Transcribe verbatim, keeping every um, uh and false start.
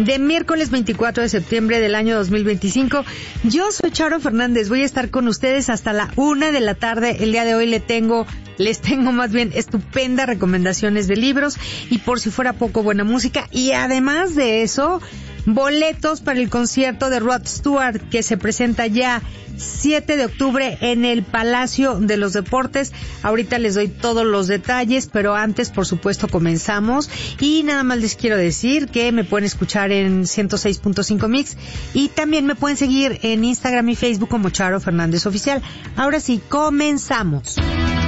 de miércoles veinticuatro de septiembre del año dos mil veinticinco. Yo soy Charo Fernández, voy a estar con ustedes hasta la una de la tarde. El día de hoy le tengo, les tengo más bien estupendas recomendaciones de libros y por si fuera poco, buena música. Y además de eso, boletos para el concierto de Rod Stewart, que se presenta ya siete de octubre en el Palacio de los Deportes. Ahorita les doy todos los detalles, pero antes, por supuesto, comenzamos. Y nada más les quiero decir que me pueden escuchar en ciento seis punto cinco Mix y también me pueden seguir en Instagram y Facebook como Charo Fernández Oficial. Ahora sí, comenzamos.